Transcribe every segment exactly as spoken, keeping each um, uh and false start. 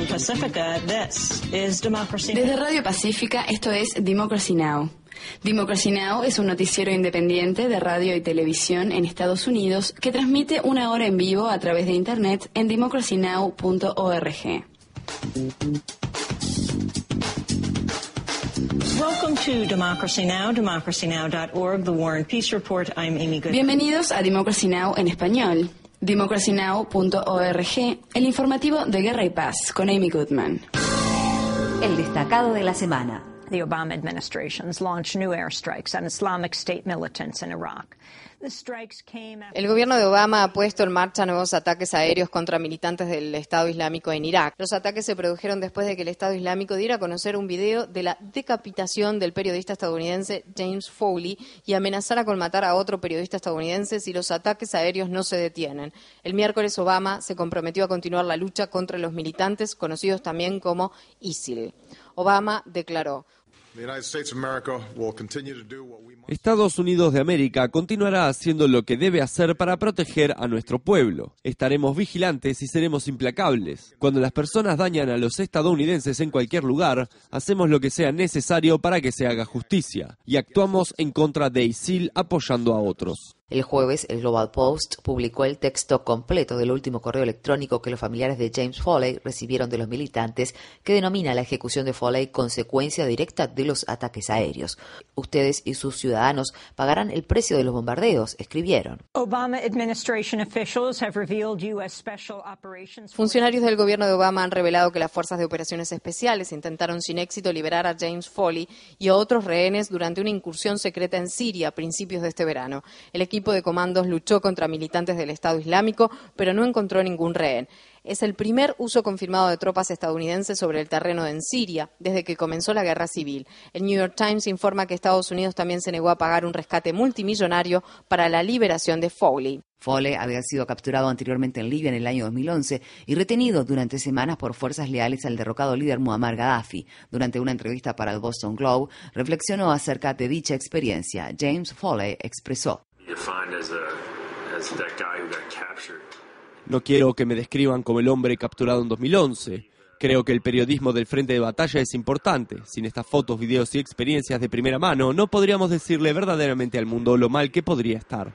from Pacifica, this is Democracy Now! Desde Radio Pacífica, esto es Democracy Now! Democracy Now! Es un noticiero independiente de radio y televisión en Estados Unidos que transmite una hora en vivo a través de Internet en democracy now punto org. Welcome to Democracy Now!, democracy now dot org, the War and Peace Report. I'm Amy Goodman. Bienvenidos a Democracy Now! En español. democracy now punto org, el informativo de Guerra y Paz, con Amy Goodman. El destacado de la semana. The Obama administration's launched new airstrikes on Islamic State militants in Iraq. The strikes came after... El gobierno de Obama ha puesto en marcha nuevos ataques aéreos contra militantes del Estado Islámico en Irak. Los ataques se produjeron después de que el Estado Islámico diera a conocer un video de la decapitación del periodista estadounidense James Foley y amenazara con matar a otro periodista estadounidense si los ataques aéreos no se detienen. El miércoles Obama se comprometió a continuar la lucha contra los militantes, conocidos también como ISIL. Obama declaró: Estados Unidos de América continuará haciendo lo que debe hacer para proteger a nuestro pueblo. Estaremos vigilantes y seremos implacables. Cuando las personas dañan a los estadounidenses en cualquier lugar, hacemos lo que sea necesario para que se haga justicia. Y actuamos en contra de ISIL apoyando a otros. El jueves, el Global Post publicó el texto completo del último correo electrónico que los familiares de James Foley recibieron de los militantes, que denomina la ejecución de Foley consecuencia directa de los ataques aéreos. Ustedes y sus ciudadanos pagarán el precio de los bombardeos, escribieron. Funcionarios del gobierno de Obama han revelado que las fuerzas de operaciones especiales intentaron sin éxito liberar a James Foley y a otros rehenes durante una incursión secreta en Siria a principios de este verano. El equipo de comandos luchó contra militantes del Estado Islámico, pero no encontró ningún rehén. Es el primer uso confirmado de tropas estadounidenses sobre el terreno en Siria desde que comenzó la guerra civil. El New York Times informa que Estados Unidos también se negó a pagar un rescate multimillonario para la liberación de Foley. Foley había sido capturado anteriormente en Libia en el año dos mil once y retenido durante semanas por fuerzas leales al derrocado líder Muammar Gaddafi. Durante una entrevista para el Boston Globe, reflexionó acerca de dicha experiencia. James Foley expresó: No quiero que me describan como el hombre capturado en dos mil once. Creo que el periodismo del frente de batalla es importante. Sin estas fotos, videos y experiencias de primera mano, no podríamos decirle verdaderamente al mundo lo mal que podría estar.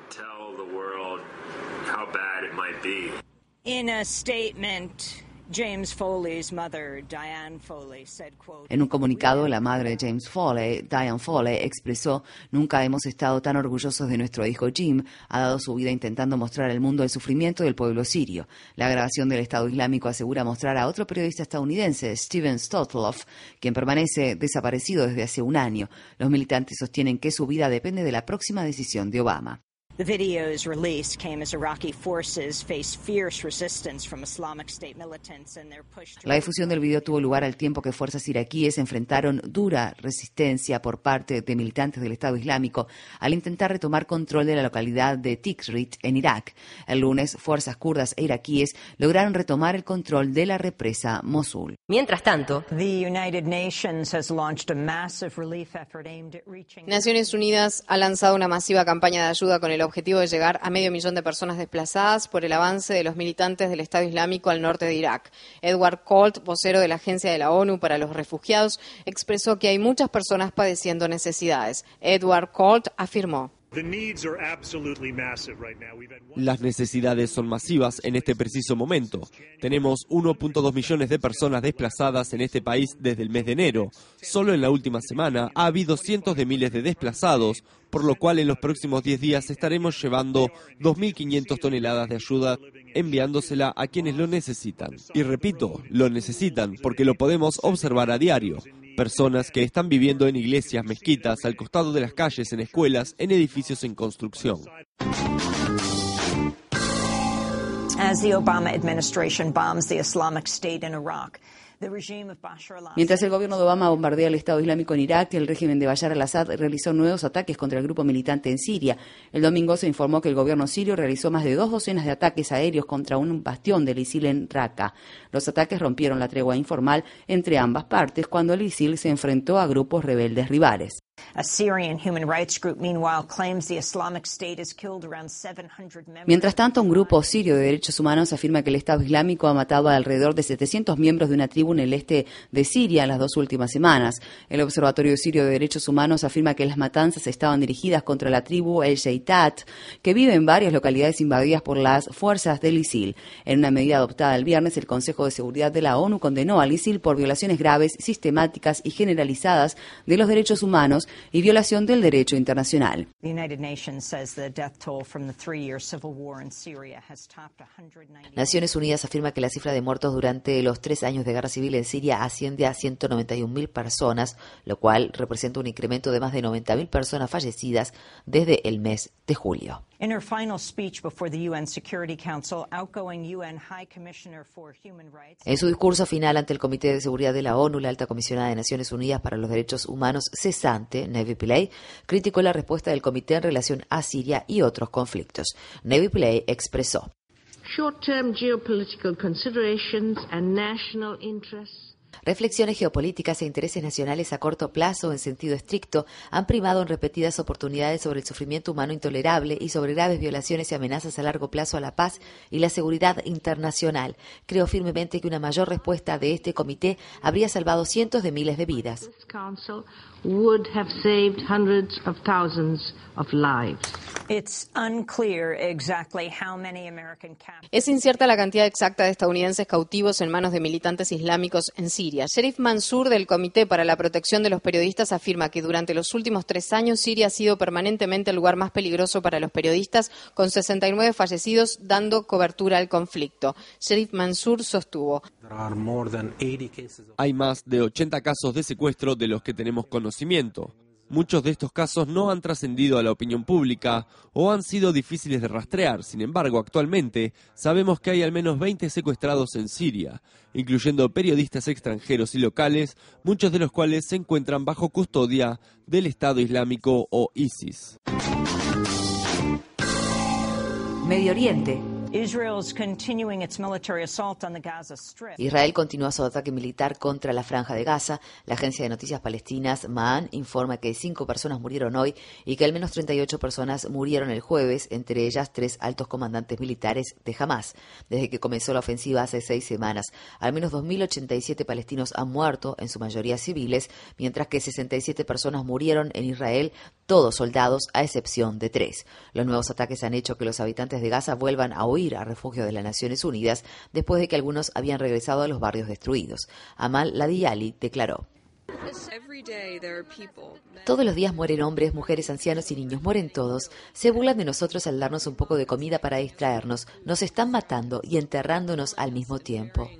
In a statement, James Foley's mother, Diane Foley, said, quote, En un comunicado, la madre de James Foley, Diane Foley, expresó: Nunca hemos estado tan orgullosos de nuestro hijo Jim. Ha dado su vida intentando mostrar al mundo el sufrimiento del pueblo sirio. La grabación del Estado Islámico asegura mostrar a otro periodista estadounidense, Steven Stotloff, quien permanece desaparecido desde hace un año. Los militantes sostienen que su vida depende de la próxima decisión de Obama. The videos released came as Iraqi forces faced fierce resistance from Islamic State militants and their push to... La difusión del video tuvo lugar al tiempo que fuerzas iraquíes enfrentaron dura resistencia por parte de militantes del Estado Islámico al intentar retomar control de la localidad de Tikrit en Irak. El lunes, fuerzas kurdas e iraquíes lograron retomar el control de la represa Mosul. Mientras tanto, The United Nations has launched a massive relief effort aimed at reaching... Naciones Unidas ha lanzado una masiva campaña de ayuda con el objetivo de llegar a medio millón de personas desplazadas por el avance de los militantes del Estado Islámico al norte de Irak. Edward Colt, vocero de la Agencia de la ONU para los Refugiados, expresó que hay muchas personas padeciendo necesidades. Edward Colt afirmó: Las necesidades son masivas en este preciso momento. Tenemos uno punto dos millones de personas desplazadas en este país desde el mes de enero. Solo en la última semana ha habido cientos de miles de desplazados, por lo cual en los próximos diez días estaremos llevando dos mil quinientas toneladas de ayuda, enviándosela a quienes lo necesitan. Y repito, lo necesitan porque lo podemos observar a diario. Personas que están viviendo en iglesias, mezquitas, al costado de las calles, en escuelas, en edificios en construcción. As the Obama administration bombs the Islamic State in Iraq, Mientras el gobierno de Obama bombardea el Estado Islámico en Irak, el régimen de Bashar al-Assad realizó nuevos ataques contra el grupo militante en Siria. El domingo se informó que el gobierno sirio realizó más de dos docenas de ataques aéreos contra un bastión del ISIL en Raqqa. Los ataques rompieron la tregua informal entre ambas partes cuando el ISIL se enfrentó a grupos rebeldes rivales. Mientras tanto, un grupo sirio de derechos humanos afirma que el Estado Islámico ha matado a alrededor de setecientos miembros de una tribu en el este de Siria en las dos últimas semanas. El Observatorio Sirio de Derechos Humanos afirma que las matanzas estaban dirigidas contra la tribu El Sheitat, que vive en varias localidades invadidas por las fuerzas del ISIL. En una medida adoptada el viernes, el Consejo de Seguridad de la ONU condenó al ISIL por violaciones graves, sistemáticas y generalizadas de los derechos humanos y violación del derecho internacional. Naciones Unidas afirma que la cifra de muertos durante los tres años de guerra civil en Siria asciende a ciento noventa y un mil personas, lo cual representa un incremento de más de noventa mil personas fallecidas desde el mes de julio. In her final speech before the U N Security Council, outgoing U N High Commissioner for Human Rights. En su discurso final ante el Comité de Seguridad de la ONU, la alta comisionada de Naciones Unidas para los Derechos Humanos cesante, Nevi Pillay, criticó la respuesta del comité en relación a Siria y otros conflictos. Nevi Pillay expresó: Short-term geopolitical considerations and national interests. Reflexiones geopolíticas e intereses nacionales a corto plazo, en sentido estricto, han primado en repetidas oportunidades sobre el sufrimiento humano intolerable y sobre graves violaciones y amenazas a largo plazo a la paz y la seguridad internacional. Creo firmemente que una mayor respuesta de este comité habría salvado cientos de miles de vidas. Would have saved hundreds of thousands of lives. It's unclear exactly how many American captives. Es incierta la cantidad exacta de estadounidenses cautivos en manos de militantes islámicos en Siria. Sherif Mansour, del Comité para la Protección de los Periodistas, afirma que durante los últimos tres años Siria ha sido permanentemente el lugar más peligroso para los periodistas, con sesenta y nueve fallecidos dando cobertura al conflicto. Sherif Mansour sostuvo: hay más de ochenta casos de secuestro de los que tenemos conocimiento. Muchos de estos casos no han trascendido a la opinión pública o han sido difíciles de rastrear. Sin embargo, actualmente sabemos que hay al menos veinte secuestrados en Siria, incluyendo periodistas extranjeros y locales, muchos de los cuales se encuentran bajo custodia del Estado Islámico o ISIS. Medio Oriente. Israel continúa su ataque militar contra la Franja de Gaza. La agencia de noticias palestinas Ma'an informa que cinco personas murieron hoy y que al menos treinta y ocho personas murieron el jueves, entre ellas tres altos comandantes militares de Hamás. Desde que comenzó la ofensiva hace seis semanas, al menos dos mil ochenta y siete palestinos han muerto, en su mayoría civiles, mientras que sesenta y siete personas murieron en Israel, todos soldados, a excepción de tres. Los nuevos ataques han hecho que los habitantes de Gaza vuelvan a huir a refugio de las Naciones Unidas después de que algunos habían regresado a los barrios destruidos. Amal Ladiyali declaró: todos los días mueren hombres, mujeres, ancianos y niños, mueren todos. Se burlan de nosotros al darnos un poco de comida para distraernos. Nos están matando y enterrándonos al mismo tiempo.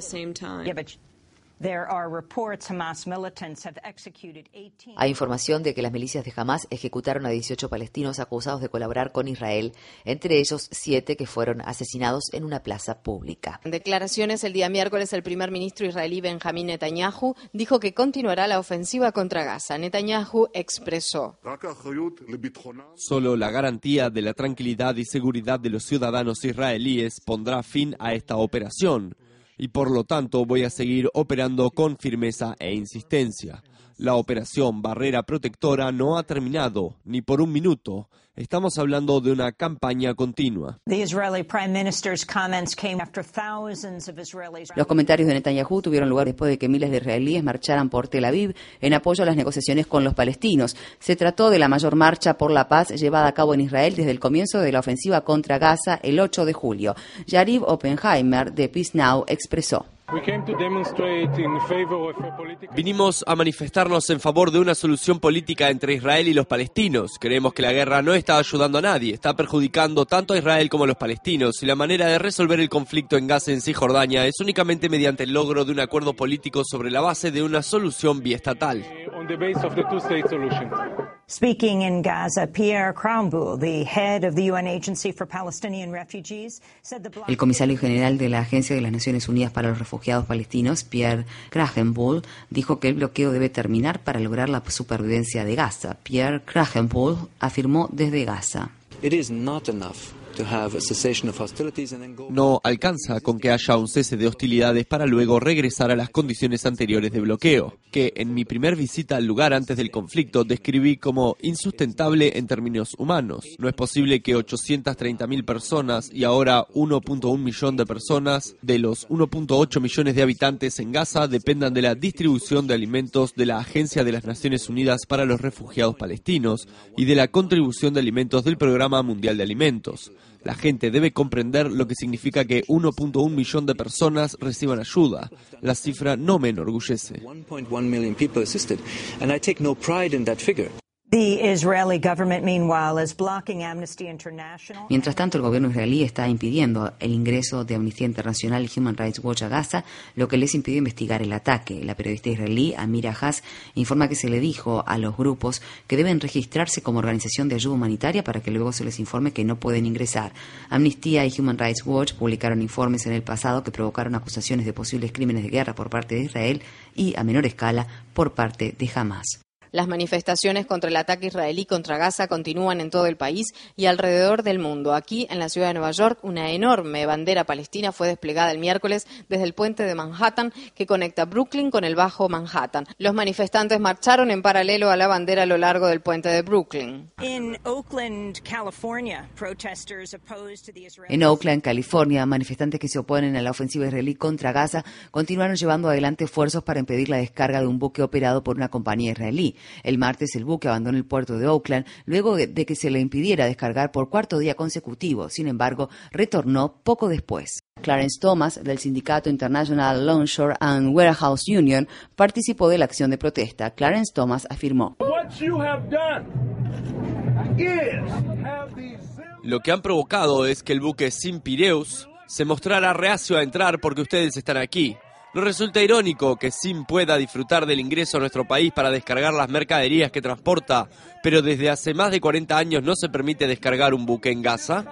Hay información de que las milicias de Hamás ejecutaron a dieciocho palestinos acusados de colaborar con Israel, entre ellos siete que fueron asesinados en una plaza pública. En declaraciones el día miércoles, el primer ministro israelí Benjamín Netanyahu dijo que continuará la ofensiva contra Gaza. Netanyahu expresó: solo la garantía de la tranquilidad y seguridad de los ciudadanos israelíes pondrá fin a esta operación. Y por lo tanto voy a seguir operando con firmeza e insistencia. La operación Barrera Protectora no ha terminado, ni por un minuto. Estamos hablando de una campaña continua. Los comentarios de Netanyahu tuvieron lugar después de que miles de israelíes marcharan por Tel Aviv en apoyo a las negociaciones con los palestinos. Se trató de la mayor marcha por la paz llevada a cabo en Israel desde el comienzo de la ofensiva contra Gaza el ocho de julio. Yariv Oppenheimer, de Peace Now, expresó: vinimos a manifestarnos en favor de una solución política entre Israel y los palestinos. Creemos que la guerra no está ayudando a nadie, está perjudicando tanto a Israel como a los palestinos, y la manera de resolver el conflicto en Gaza y en Cisjordania es únicamente mediante el logro de un acuerdo político sobre la base de una solución biestatal. Speaking in Gaza, Pierre Crownbull, the head of the U N Agency for Palestinian Refugees, said the blockade... El comisario general de la Agencia de las Naciones Unidas para los Refugiados Palestinos, Pierre Krahenbull, dijo que el bloqueo debe terminar para lograr la supervivencia de Gaza. Pierre Krahenbull afirmó desde Gaza: It is not enough No alcanza con que haya un cese de hostilidades para luego regresar a las condiciones anteriores de bloqueo, que en mi primer visita al lugar antes del conflicto describí como insustentable en términos humanos. No es posible que ochocientas treinta mil personas y ahora uno punto uno millón de personas de los uno punto ocho millones de habitantes en Gaza dependan de la distribución de alimentos de la Agencia de las Naciones Unidas para los Refugiados Palestinos y de la contribución de alimentos del Programa Mundial de Alimentos. La gente debe comprender lo que significa que uno punto uno millón de personas reciban ayuda. La cifra no me enorgullece. Mientras tanto, el gobierno israelí está impidiendo el ingreso de Amnistía Internacional y Human Rights Watch a Gaza, lo que les impidió investigar el ataque. La periodista israelí Amira Haas informa que se le dijo a los grupos que deben registrarse como organización de ayuda humanitaria para que luego se les informe que no pueden ingresar. Amnistía y Human Rights Watch publicaron informes en el pasado que provocaron acusaciones de posibles crímenes de guerra por parte de Israel y, a menor escala, por parte de Hamás. Las manifestaciones contra el ataque israelí contra Gaza continúan en todo el país y alrededor del mundo. Aquí, en la ciudad de Nueva York, una enorme bandera palestina fue desplegada el miércoles desde el puente de Manhattan que conecta Brooklyn con el Bajo Manhattan. Los manifestantes marcharon en paralelo a la bandera a lo largo del puente de Brooklyn. In Oakland, California, protesters opposed to the Israeli... En Oakland, California, manifestantes que se oponen a la ofensiva israelí contra Gaza continuaron llevando adelante esfuerzos para impedir la descarga de un buque operado por una compañía israelí. El martes el buque abandonó el puerto de Oakland luego de que se le impidiera descargar por cuarto día consecutivo. Sin embargo, retornó poco después. Clarence Thomas, del sindicato International Longshore and Warehouse Union, participó de la acción de protesta. Clarence Thomas afirmó: Lo que han provocado es que el buque Sim Pireus se mostrara reacio a entrar porque ustedes están aquí. ¿No resulta irónico que Sim pueda disfrutar del ingreso a nuestro país para descargar las mercaderías que transporta, pero desde hace más de cuarenta años no se permite descargar un buque en Gaza?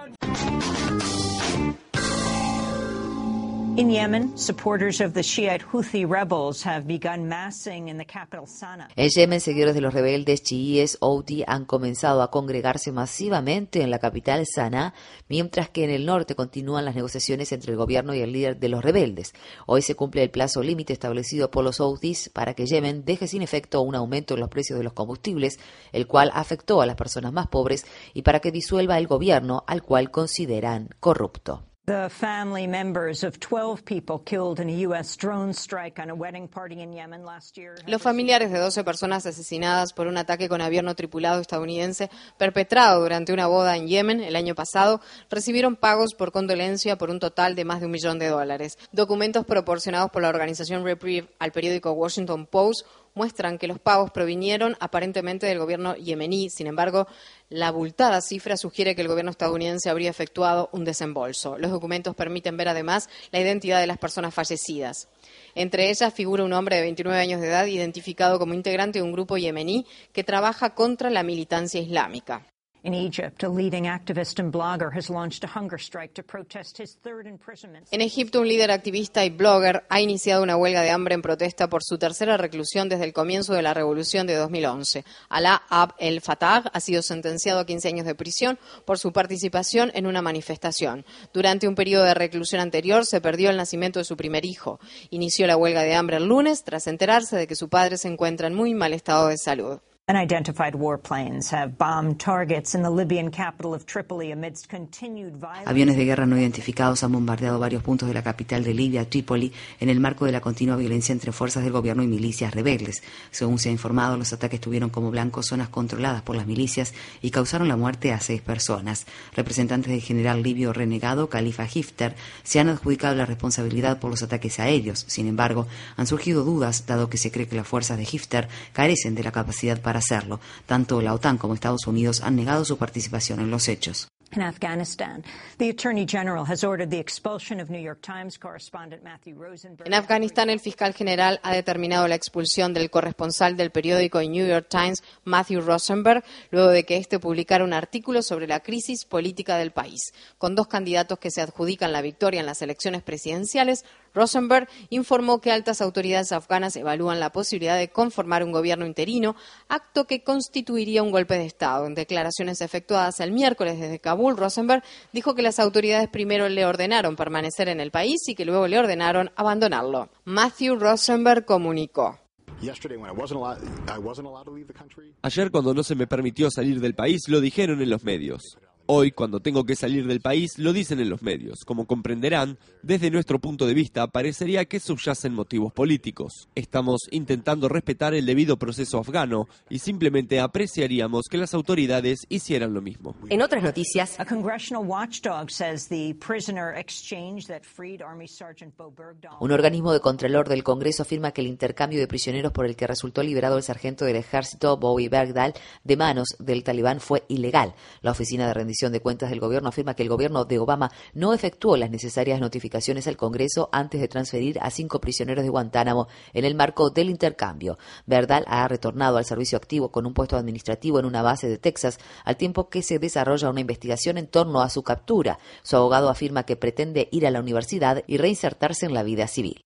In Yemen, supporters of the Shiite Houthi rebels have begun massing in the capital Sana'a. En Yemen, seguidores de los rebeldes chiíes Houthi han comenzado a congregarse masivamente en la capital Sana'a, mientras que en el norte continúan las negociaciones entre el gobierno y el líder de los rebeldes. Hoy se cumple el plazo límite establecido por los Houthis para que Yemen deje sin efecto un aumento en los precios de los combustibles, el cual afectó a las personas más pobres, y para que disuelva el gobierno al cual consideran corrupto. The family members of twelve people killed in a U S drone strike on a wedding party in Yemen last year. Los familiares de doce personas asesinadas por un ataque con avión no tripulado estadounidense perpetrado durante una boda en Yemen el año pasado recibieron pagos por condolencia por un total de más de un millón de dólares. Documentos proporcionados por la organización Reprieve al periódico Washington Post muestran que los pagos provinieron aparentemente del gobierno yemení. Sin embargo, la abultada cifra sugiere que el gobierno estadounidense habría efectuado un desembolso. Los documentos permiten ver además la identidad de las personas fallecidas. Entre ellas figura un hombre de veintinueve años de edad identificado como integrante de un grupo yemení que trabaja contra la militancia islámica. In Egypt, a leading activist and blogger has launched a hunger strike to protest his third imprisonment. En Egipto, un líder activista y blogger ha iniciado una huelga de hambre en protesta por su tercera reclusión desde el comienzo de la revolución de dos mil once. Alaa Abd el Fattah ha sido sentenciado a quince años de prisión por su participación en una manifestación. Durante un periodo de reclusión anterior se perdió el nacimiento de su primer hijo. Inició la huelga de hambre el lunes tras enterarse de que su padre se encuentra en muy mal estado de salud. Unidentified warplanes have bombed targets in the Libyan capital of Tripoli amidst continued violence. Aviones de guerra no identificados han bombardeado varios puntos de la capital de Libia, Trípoli, en el marco de la continua violencia entre fuerzas del gobierno y milicias rebeldes. Según se ha informado, los ataques tuvieron como blanco zonas controladas por las milicias y causaron la muerte a seis personas. Representantes del general libio renegado Khalifa Hifter se han adjudicado la responsabilidad por los ataques aéreos. Sin embargo, han surgido dudas, dado que se cree que las fuerzas de Hifter carecen de la capacidad para hacerlo. Tanto la OTAN como Estados Unidos han negado su participación en los hechos. In Afghanistan, the Attorney General has ordered the expulsion of New York Times correspondent Matthew Rosenberg. En Afganistán, el fiscal general ha determinado la expulsión del corresponsal del periódico New York Times, Matthew Rosenberg, luego de que éste publicara un artículo sobre la crisis política del país. Con dos candidatos que se adjudican la victoria en las elecciones presidenciales, Rosenberg informó que altas autoridades afganas evalúan la posibilidad de conformar un gobierno interino, acto que constituiría un golpe de Estado. En declaraciones efectuadas el miércoles desde Kabul, Rosenberg dijo que las autoridades primero le ordenaron permanecer en el país y que luego le ordenaron abandonarlo. Matthew Rosenberg comunicó: Ayer, cuando no se me permitió salir del país, lo dijeron en los medios. Hoy, cuando tengo que salir del país, lo dicen en los medios. Como comprenderán, desde nuestro punto de vista, parecería que subyacen motivos políticos. Estamos intentando respetar el debido proceso afgano y simplemente apreciaríamos que las autoridades hicieran lo mismo. En otras noticias, A congressional watchdog says the prisoner exchange that freed Army Sergeant Bo Bergdahl. un organismo de contralor del Congreso afirma que el intercambio de prisioneros por el que resultó liberado el sargento del ejército Bobby Bergdahl de manos del talibán fue ilegal. La Oficina de Rendición de Cuentas del Gobierno afirma que el gobierno de Obama no efectuó las necesarias notificaciones al Congreso antes de transferir a cinco prisioneros de Guantánamo en el marco del intercambio. Bergdahl ha retornado al servicio activo con un puesto administrativo en una base de Texas, al tiempo que se desarrolla una investigación en torno a su captura. Su abogado afirma que pretende ir a la universidad y reinsertarse en la vida civil.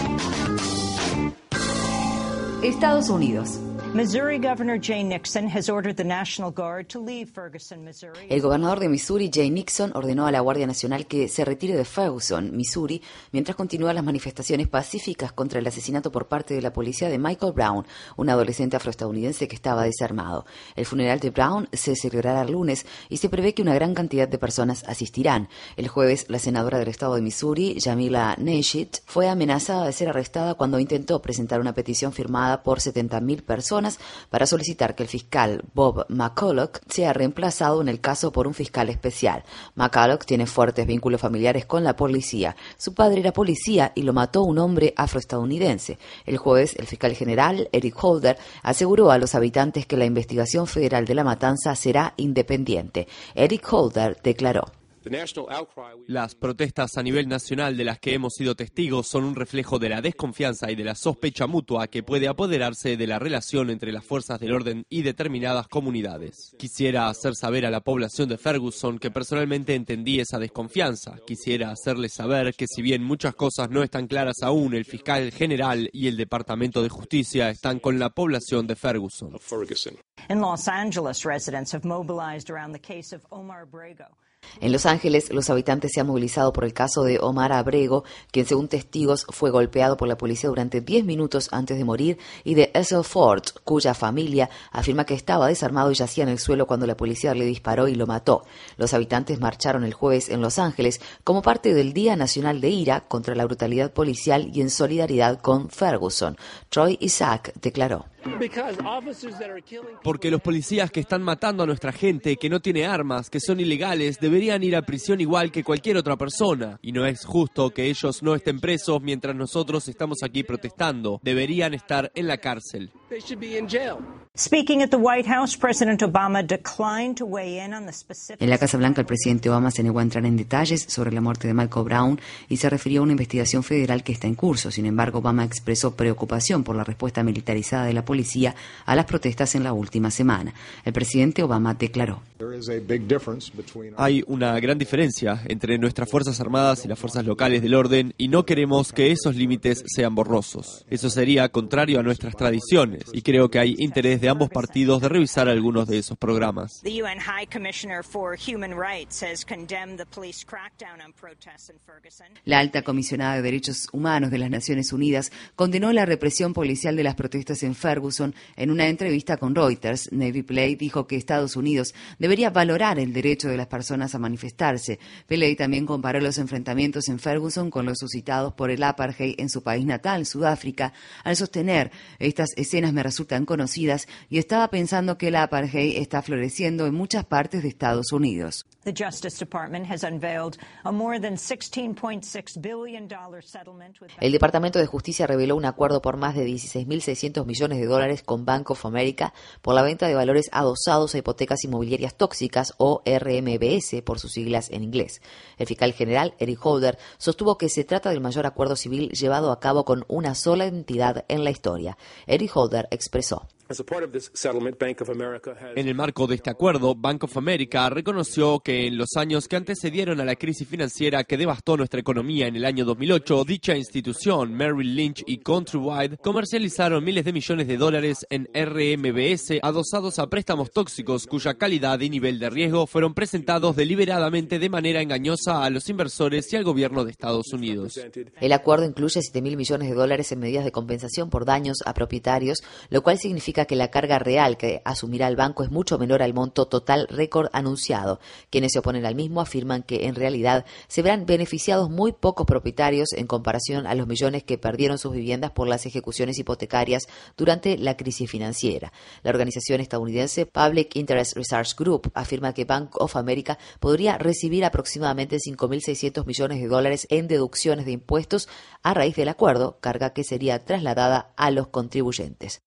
Estados Unidos. Missouri Governor Jay Nixon has ordered the National Guard to leave Ferguson, Missouri. El gobernador de Missouri, Jay Nixon, ordenó a la Guardia Nacional que se retire de Ferguson, Missouri, mientras continúan las manifestaciones pacíficas contra el asesinato por parte de la policía de Michael Brown, un adolescente afroestadounidense que estaba desarmado. El funeral de Brown se celebrará el lunes y se prevé que una gran cantidad de personas asistirán. El jueves, la senadora del estado de Missouri, Jamila Nashit, fue amenazada de ser arrestada cuando intentó presentar una petición firmada por setenta mil personas para solicitar que el fiscal Bob McCulloch sea reemplazado en el caso por un fiscal especial. McCulloch tiene fuertes vínculos familiares con la policía. Su padre era policía y lo mató un hombre afroestadounidense. El jueves, el fiscal general Eric Holder aseguró a los habitantes que la investigación federal de la matanza será independiente. Eric Holder declaró: Las protestas a nivel nacional de las que hemos sido testigos son un reflejo de la desconfianza y de la sospecha mutua que puede apoderarse de la relación entre las fuerzas del orden y determinadas comunidades. Quisiera hacer saber a la población de Ferguson que personalmente entendí esa desconfianza. Quisiera hacerles saber que si bien muchas cosas no están claras aún, el fiscal general y el Departamento de Justicia están con la población de Ferguson. In Los Angeles, residents have mobilized around the case of Omar Abrego. En Los Ángeles, los habitantes se han movilizado por el caso de Omar Abrego, quien según testigos fue golpeado por la policía durante diez minutos antes de morir, y de Edsel Ford, cuya familia afirma que estaba desarmado y yacía en el suelo cuando la policía le disparó y lo mató. Los habitantes marcharon el jueves en Los Ángeles como parte del Día Nacional de Ira contra la brutalidad policial y en solidaridad con Ferguson. Troy Isaac declaró: Porque los policías que están matando a nuestra gente, que no tiene armas, que son ilegales, deberían ir a prisión igual que cualquier otra persona. Y no es justo que ellos no estén presos mientras nosotros estamos aquí protestando. Deberían estar en la cárcel. Speaking at the White House, President Obama declined to weigh in on the specifics. En la Casa Blanca, el presidente Obama se negó a entrar en detalles sobre la muerte de Michael Brown y se refirió a una investigación federal que está en curso. Sin embargo, Obama expresó preocupación por la respuesta militarizada de la policía a las protestas en la última semana. El presidente Obama declaró: Hay una gran diferencia entre nuestras Fuerzas Armadas y las fuerzas locales del orden y no queremos que esos límites sean borrosos. Eso sería contrario a nuestras tradiciones y creo que hay interés de ambos partidos de revisar algunos de esos programas. The U N High Commissioner for Human Rights has condemned the police crackdown on protests in Ferguson. La alta comisionada de Derechos Humanos de las Naciones Unidas condenó la represión policial de las protestas en Ferguson en una entrevista con Reuters. Navy Pillay dijo que Estados Unidos debería valorar el derecho de las personas a manifestarse. Pillay también comparó los enfrentamientos en Ferguson con los suscitados por el apartheid en su país natal, Sudáfrica, al sostener: estas escenas me resultan conocidas y estaba pensando que el apartheid está floreciendo en muchas partes de Estados Unidos. The Justice Department has unveiled a more than sixteen point six billion dollars settlement with El Departamento de Justicia reveló un acuerdo por más de dieciséis mil seiscientos millones de dólares con Bank of America por la venta de valores adosados a hipotecas inmobiliarias tóxicas, o R M B S por sus siglas en inglés. El fiscal general Eric Holder sostuvo que se trata del mayor acuerdo civil llevado a cabo con una sola entidad en la historia. Eric Holder expresó: En el marco de este acuerdo, Bank of America reconoció que en los años que antecedieron a la crisis financiera que devastó nuestra economía en el año dos mil ocho, dicha institución, Merrill Lynch y Countrywide, comercializaron miles de millones de dólares en R M B S adosados a préstamos tóxicos cuya calidad y nivel de riesgo fueron presentados deliberadamente de manera engañosa a los inversores y al gobierno de Estados Unidos. El acuerdo incluye siete mil millones de dólares en medidas de compensación por daños a propietarios, lo cual significa que la carga real que asumirá el banco es mucho menor al monto total récord anunciado. Quienes se oponen al mismo afirman que en realidad se verán beneficiados muy pocos propietarios en comparación a los millones que perdieron sus viviendas por las ejecuciones hipotecarias durante la crisis financiera. La organización estadounidense Public Interest Research Group afirma que Bank of America podría recibir aproximadamente cinco mil seiscientos millones de dólares en deducciones de impuestos a raíz del acuerdo, carga que sería trasladada a los contribuyentes.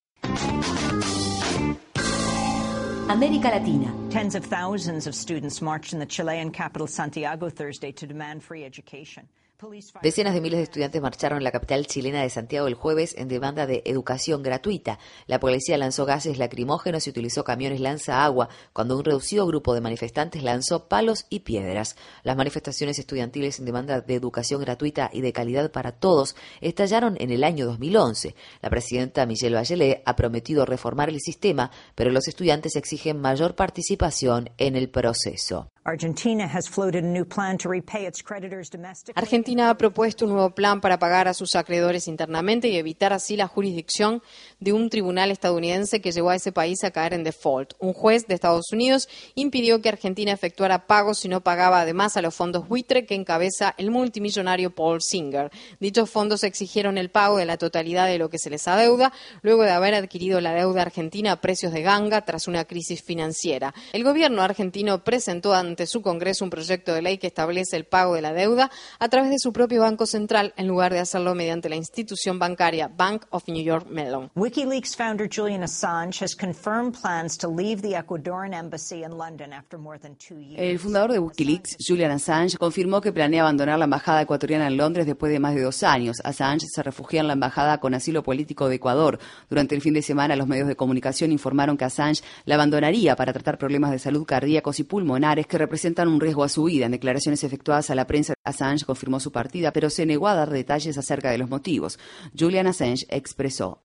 América Latina. Tens of thousands of students marched in the Chilean capital Santiago Thursday to demand free education. Decenas de miles de estudiantes marcharon en la capital chilena de Santiago el jueves en demanda de educación gratuita. La policía lanzó gases lacrimógenos y utilizó camiones lanza-agua cuando un reducido grupo de manifestantes lanzó palos y piedras. Las manifestaciones estudiantiles en demanda de educación gratuita y de calidad para todos estallaron en el año dos mil once. La presidenta Michelle Bachelet ha prometido reformar el sistema, pero los estudiantes exigen mayor participación en el proceso. Argentina has floated a new plan to repay its creditors domestically. Argentina ha propuesto un nuevo plan para pagar a sus acreedores internamente y evitar así la jurisdicción de un tribunal estadounidense que llevó a ese país a caer en default. Un juez de Estados Unidos impidió que Argentina efectuara pagos si no pagaba además a los fondos buitre que encabeza el multimillonario Paul Singer. Dichos fondos exigieron el pago de la totalidad de lo que se les adeuda luego de haber adquirido la deuda argentina a precios de ganga tras una crisis financiera. El gobierno argentino presentó ante su Congreso un proyecto de ley que establece el pago de la deuda a través de su propio Banco Central en lugar de hacerlo mediante la institución bancaria Bank of New York Mellon. WikiLeaks founder Julian Assange has confirmed plans to leave the Ecuadorian embassy in London after more than two years. El fundador de WikiLeaks, Julian Assange, confirmó que planea abandonar la embajada ecuatoriana en Londres después de más de dos años. Assange se refugia en la embajada con asilo político de Ecuador. Durante el fin de semana, los medios de comunicación informaron que Assange la abandonaría para tratar problemas de salud cardíacos y pulmonares que representan un riesgo a su vida. En declaraciones efectuadas a la prensa, Assange confirmó su partida, pero se negó a dar detalles acerca de los motivos. Julian Assange expresó: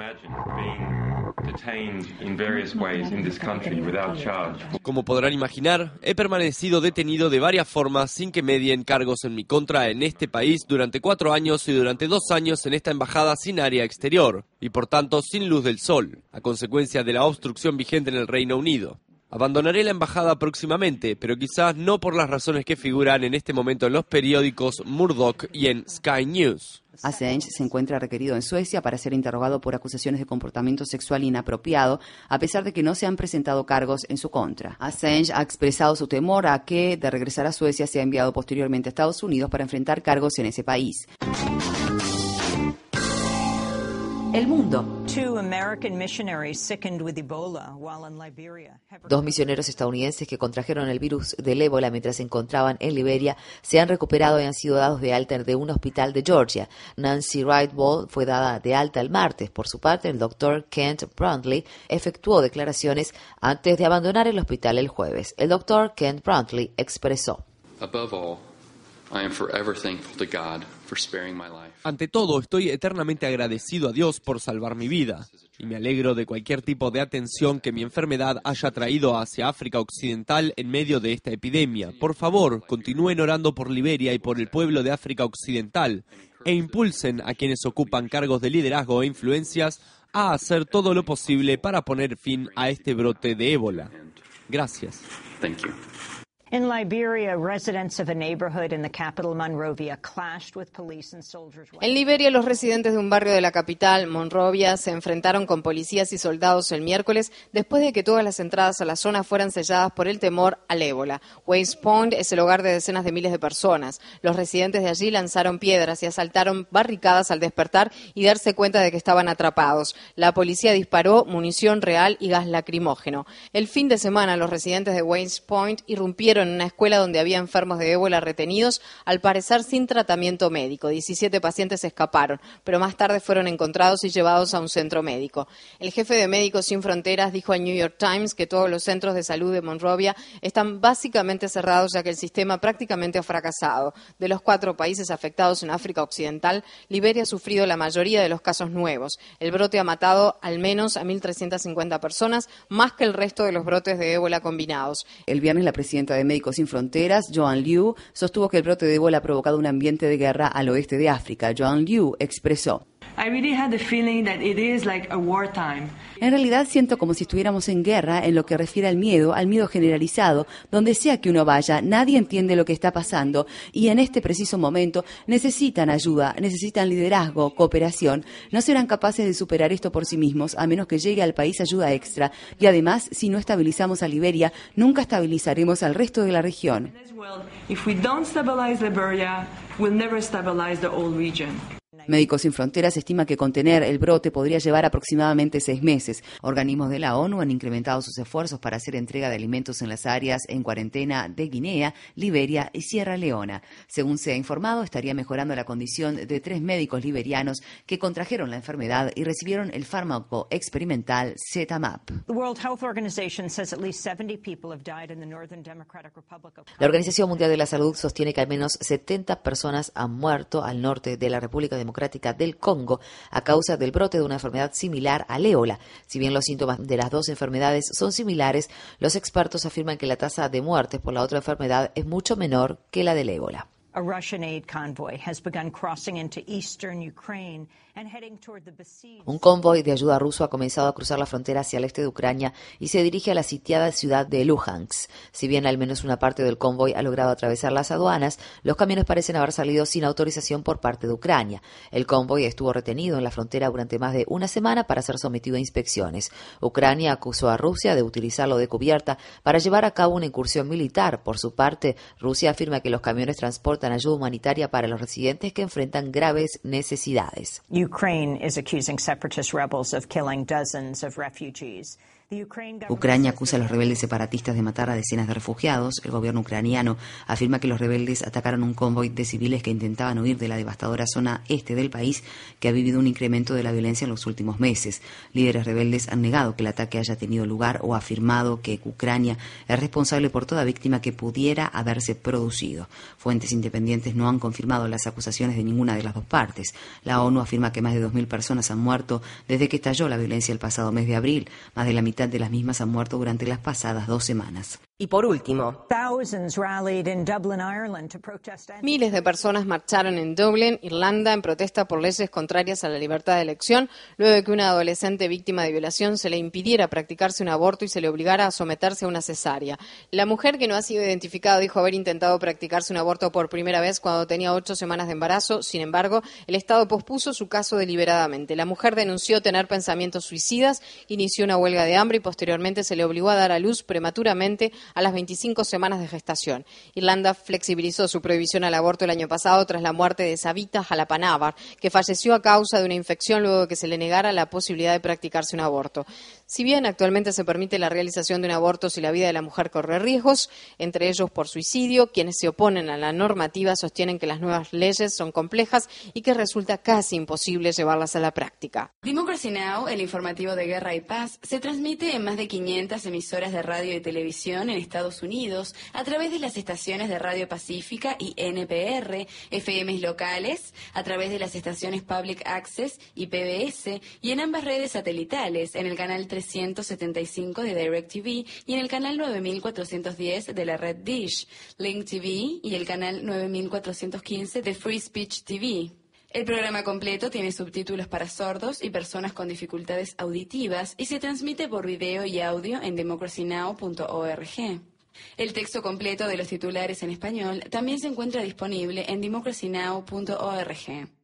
Como podrán imaginar, he permanecido detenido de varias formas sin que medien cargos en mi contra en este país durante cuatro años y durante dos años en esta embajada sin área exterior y por tanto sin luz del sol, a consecuencia de la obstrucción vigente en el Reino Unido. Abandonaré la embajada próximamente, pero quizás no por las razones que figuran en este momento en los periódicos Murdoch y en Sky News. Assange se encuentra requerido en Suecia para ser interrogado por acusaciones de comportamiento sexual inapropiado, a pesar de que no se han presentado cargos en su contra. Assange ha expresado su temor a que, de regresar a Suecia, sea enviado posteriormente a Estados Unidos para enfrentar cargos en ese país. El mundo. Dos misioneros estadounidenses que contrajeron el virus del ébola mientras se encontraban en Liberia se han recuperado y han sido dados de alta de un hospital de Georgia. Nancy Wright Ball fue dada de alta el martes. Por su parte, el doctor Kent Bruntley efectuó declaraciones antes de abandonar el hospital el jueves. El doctor Kent Bruntley expresó: Above all, I am forever thankful to God for sparing my life. Ante todo, estoy eternamente agradecido a Dios por salvar mi vida y me alegro de cualquier tipo de atención que mi enfermedad haya traído hacia África Occidental en medio de esta epidemia. Por favor, continúen orando por Liberia y por el pueblo de África Occidental e impulsen a quienes ocupan cargos de liderazgo e influencias a hacer todo lo posible para poner fin a este brote de ébola. Gracias. Thank you. In Liberia, residents of a neighborhood in the capital Monrovia clashed with police and soldiers. En Liberia, los residentes de un barrio de la capital, Monrovia, se enfrentaron con policías y soldados el miércoles después de que todas las entradas a la zona fueran selladas por el temor al ébola. West Point es el hogar de decenas de miles de personas. Los residentes de allí lanzaron piedras y asaltaron barricadas al despertar y darse cuenta de que estaban atrapados. La policía disparó munición real y gas lacrimógeno. El fin de semana, los residentes de West Point irrumpieron irrumpieron en una escuela donde había enfermos de ébola retenidos, al parecer sin tratamiento médico. diecisiete pacientes escaparon, pero más tarde fueron encontrados y llevados a un centro médico. El jefe de Médicos Sin Fronteras dijo a New York Times que todos los centros de salud de Monrovia están básicamente cerrados, ya que el sistema prácticamente ha fracasado. De los cuatro países afectados en África Occidental, Liberia ha sufrido la mayoría de los casos nuevos. El brote ha matado al menos a mil trescientas cincuenta personas, más que el resto de los brotes de ébola combinados. El viernes, la presidenta de Médicos Sin Fronteras, Joanne Liu, sostuvo que el brote de ébola ha provocado un ambiente de guerra al oeste de África. Joanne Liu expresó: En realidad siento como si estuviéramos en guerra en lo que refiere al miedo, al miedo generalizado. Donde sea que uno vaya, nadie entiende lo que está pasando y en este preciso momento necesitan ayuda, necesitan liderazgo, cooperación. No serán capaces de superar esto por sí mismos a menos que llegue al país ayuda extra. Y además, si no estabilizamos a Liberia, nunca estabilizaremos al resto de la región. Médicos Sin Fronteras estima que contener el brote podría llevar aproximadamente seis meses. Organismos de la ONU han incrementado sus esfuerzos para hacer entrega de alimentos en las áreas en cuarentena de Guinea, Liberia y Sierra Leona. Según se ha informado, estaría mejorando la condición de tres médicos liberianos que contrajeron la enfermedad y recibieron el fármaco experimental Zetamap. La Organización Mundial de la Salud sostiene que al menos setenta personas han muerto al norte de la República Democrática del Congo a causa del brote de una enfermedad similar al ébola. Si bien los síntomas de las dos enfermedades son similares, los expertos afirman que la tasa de muertes por la otra enfermedad es mucho menor que la del ébola. A Russian aid convoy has begun crossing into eastern Ukraine and heading toward the besieged. Un convoy de ayuda ruso ha comenzado a cruzar la frontera hacia el este de Ucrania y se dirige a la sitiada ciudad de Luhansk. Si bien al menos una parte del convoy ha logrado atravesar las aduanas, los camiones parecen haber salido sin autorización por parte de Ucrania. El convoy estuvo retenido en la frontera durante más de una semana para ser sometido a inspecciones. Ucrania acusó a Rusia de utilizarlo de cubierta para llevar a cabo una incursión militar. Por su parte, Rusia afirma que los camiones transportan ayuda humanitaria para los residentes que enfrentan graves necesidades. Ukraine is accusing separatist rebels of killing dozens of refugees. Ucrania acusa a los rebeldes separatistas de matar a decenas de refugiados. El gobierno ucraniano afirma que los rebeldes atacaron un convoy de civiles que intentaban huir de la devastadora zona este del país, que ha vivido un incremento de la violencia en los últimos meses. Líderes rebeldes han negado que el ataque haya tenido lugar o afirmado que Ucrania es responsable por toda víctima que pudiera haberse producido. Fuentes independientes no han confirmado las acusaciones de ninguna de las dos partes. La ONU afirma que más de dos mil personas han muerto desde que estalló la violencia el pasado mes de abril. Más de la mitad de las mismas han muerto durante las pasadas dos semanas. Y por último, miles de personas marcharon en Dublín, Irlanda, en protesta por leyes contrarias a la libertad de elección, luego de que una adolescente víctima de violación se le impidiera practicarse un aborto y se le obligara a someterse a una cesárea. La mujer, que no ha sido identificada, dijo haber intentado practicarse un aborto por primera vez cuando tenía ocho semanas de embarazo. Sin embargo, el Estado pospuso su caso deliberadamente. La mujer denunció tener pensamientos suicidas, inició una huelga de hambre y posteriormente se le obligó a dar a luz prematuramente a las veinticinco semanas de gestación. Irlanda flexibilizó su prohibición al aborto el año pasado tras la muerte de Savita Halappanavar, que falleció a causa de una infección luego de que se le negara la posibilidad de practicarse un aborto. Si bien actualmente se permite la realización de un aborto si la vida de la mujer corre riesgos, entre ellos por suicidio, quienes se oponen a la normativa sostienen que las nuevas leyes son complejas y que resulta casi imposible llevarlas a la práctica. Democracy Now!, el informativo de Guerra y Paz, se transmite en más de quinientas emisoras de radio y televisión en Estados Unidos a través de las estaciones de Radio Pacífica y N P R, F Ms locales, a través de las estaciones Public Access y P B S y en ambas redes satelitales, en el canal trescientos setenta y cinco de DirecTV y en el canal nueve mil cuatrocientos diez de la red Dish, Link T V y el canal nueve mil cuatrocientos quince de Free Speech T V. El programa completo tiene subtítulos para sordos y personas con dificultades auditivas y se transmite por video y audio en democracy now punto org. El texto completo de los titulares en español también se encuentra disponible en democracy now punto org.